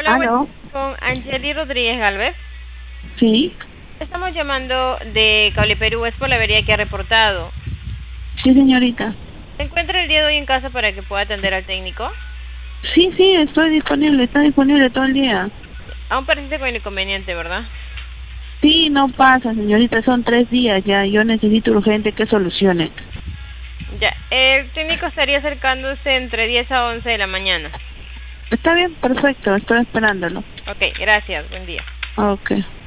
Hola, ¿Aló? con Angeli Rodríguez Galvez. Sí, Estamos llamando de Cable Perú, es por la avería que ha reportado. sí, señorita. ¿Se encuentra el día de hoy en casa para que pueda atender al técnico? Sí, sí, estoy disponible, está disponible todo el día. Aún persiste con el inconveniente, ¿verdad? Sí, no pasa, señorita, son 3 días ya, yo necesito urgente que solucione. Ya, el técnico estaría acercándose entre 10 a 11 de la mañana. Está bien, perfecto, estoy esperándolo. Ok, gracias, buen día. Ok.